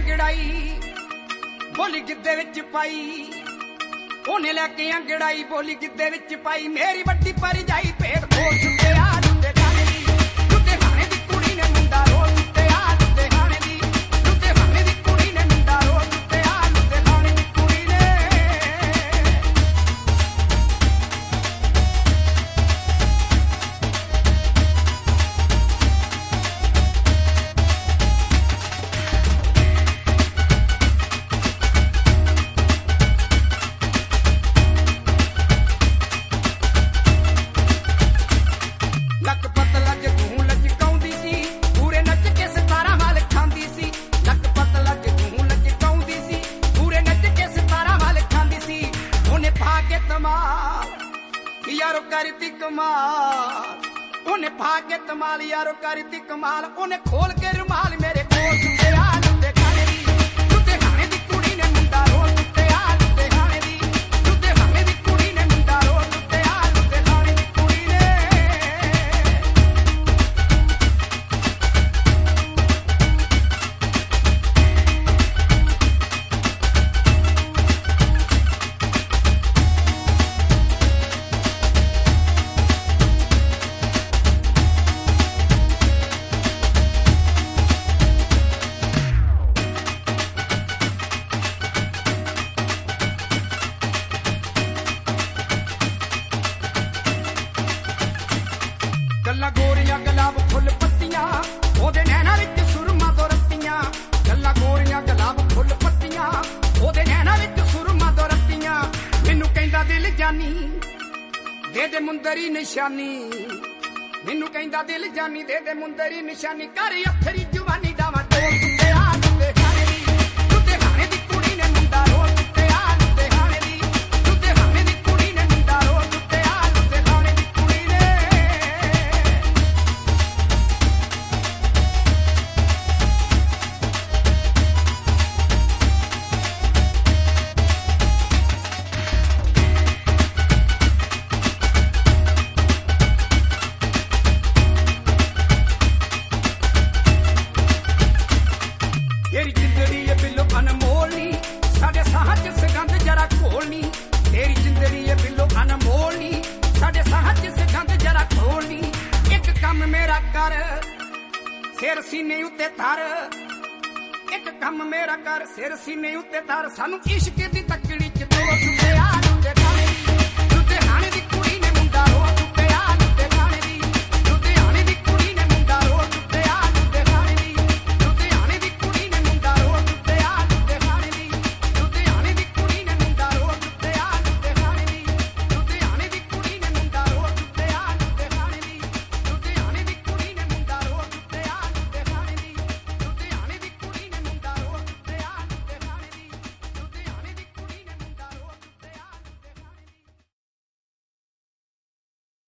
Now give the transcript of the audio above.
ਅੰਗੜਾਈ ਬੋਲੀ ਗਿੱਧੇ ਵਿੱਚ ਪਾਈ, ਉਹਨੇ ਲੈ ਕੇ ਅੰਗੜਾਈ ਬੋਲੀ ਗਿੱਧੇ ਵਿੱਚ ਪਾਈ। ਮੇਰੀ ਵੱਡੀ ਭਰਜਾਈ ਭੇਦ ਖੋਲ ਚੁੱਕਿਆ ਲੁਧਿਆਣੇ ਦੀ, ਲੁਧਿਆਣੇ ਦੀ ਕੁੜੀ ਨੇ ਮੁੰਡਾ ਰੋਲ ਦਿੱਤਿਆ ਲੁਧਿਆਣੇ ਦੀ, ਲੁਧਿਆਣੇ ਦੀ ਕੁੜੀ ਨੇ ਮੁੰਡਾ ਰੋਲ ਦਿੱਤਿਆ ਲੁਧਿਆਣੇ ਦੀ ਕੁੜੀ ਨੇ। ਲੱਕ ਪਤਲਾ ਜਗੂ ਲਚਕਾਉਂਦੀ ਸੀ, ਪੂਰੇ ਨੱਚ ਕੇ ਸਿਤਾਰਾ ਵਾਲ ਖਾਂਦੀ ਸੀ। ਲੱਕ ਪਤਲਾ ਜਗੂ ਲਚਕਾਉਂਦੀ ਸੀ, ਪੂਰੇ ਨੱਚ ਕੇ ਸਿਤਾਰਾ ਵਾਲ ਖਾਂਦੀ ਸੀ। ਉਹਨੇ ਪਾ ਕੇ ਧਮਾਲ ਯਾਰੋ ਕਰਤੀ ਕਮਾਲ, ਉਹਨੇ ਪਾ ਕੇ ਧਮਾਲ ਯਾਰੋ ਕਰਤੀ ਕਮਾਲ। ਉਹਨੇ ਖੋਲ ਕੇ ਰੁਮਾਲ ਮੇਰੇ ਕੋਲ ਸੁੱਟਿਆ ਲੁਧਿਆਣੇ ਦੀ, ਲੁਧਿਆਣੇ ਦੀ ਕੁੜੀ ਨੇ ਮੁੰਡਾ ਰੋਲ ਦਿੱਤਿਆ ਲੁਧਿਆਣੇ ਦੀ, ਲੁਧਿਆਣੇ ਦੀ ਕੁੜੀ ਨੇ ਮੁੰਡਾ ਰੋਲ ਦਿੱਤਿਆ ਲੁਧਿਆਣੇ ਦੀ ਕੁੜੀ ਨੇ। ਗੱਲਾਂ ਗੋਰੀਆਂ ਗੁਲਾਬ ਫੁੱਲ ਪੱਤੀਆਂ, ਉਹਦੇ ਨੈਣਾਂ ਵਿੱਚ ਸੁਰਮਾ ਦੋ ਰੱਤੀਆਂ। ਗੱਲਾਂ ਗੋਰੀਆਂ ਗੁਲਾਬ ਫੁੱਲ ਪੱਤੀਆਂ, ਉਹਦੇ ਨੈਣਾਂ ਵਿੱਚ ਸੁਰਮਾ ਦੋ ਰੱਤੀਆਂ। ਮੈਨੂੰ ਕਹਿੰਦਾ ਦਿਲ ਜਾਨੀ ਦੇ ਦੇ ਮੁੰਦਰੀ ਨਿਸ਼ਾਨੀ, ਮੈਨੂੰ ਕਹਿੰਦਾ ਦਿਲ ਜਾਨੀ ਦੇ ਦੇ ਮੁੰਦਰੀ ਨਿਸ਼ਾਨੀ। ਕਰ ਅੱਖਰੀ ਜਵਾਨੀ ਡਾਵਾਂ ਡੋਲ ਦਿੱਤਿਆ ਲੁਧਿਆਣੇ ਦੀ, ਲੁਧਿਆਣੇ ਦੀ ਕੁੜੀ ਨੇ ਮੁੰਡਾ ਰੋਲ ਦਿੱਤਿਆ ਲੁਧਿਆਣੇ ਦੀ, ਲੁਧਿਆਣੇ ਦੀ ਕੁੜੀ ਨੇ ਮੁੰਡਾ ਰੋਲ ਦਿੱਤਿਆ ਲੁਧਿਆਣੇ ਦੀ ਕੁੜੀ ਨੇ। ਤੇਰੀ ਜ਼ਿੰਦੜੀ ਏ ਬਿੱਲੋ ਅਨਮੋਲ ਨੀ, ਸਾਡੇ ਸਾਹਾਂ 'ਚ ਸੁਗੰਧ ਜਰਾ ਘੋਲ ਨੀ। ਤੇਰੀ ਜ਼ਿੰਦੜੀ ਏ ਬਿੱਲੋ ਅਨਮੋਲ ਨੀ, ਸਾਡੇ ਸਾਹਾਂ 'ਚ ਸੁਗੰਧ ਜਰਾ ਘੋਲ ਨੀ। ਇੱਕ ਕੰਮ ਮੇਰਾ ਕਰ ਸਿਰ ਸੀਨੇ ਉੱਤੇ ਧਰ, ਇੱਕ ਕੰਮ ਮੇਰਾ ਕਰ ਸਿਰ ਸੀਨੇ ਉੱਤੇ ਧਰ। ਸਾਨੂੰ ਇਸ਼ਕ ਦੀ ਤਕੜੀ 'ਚ ਤੋੜ ਦਿਆ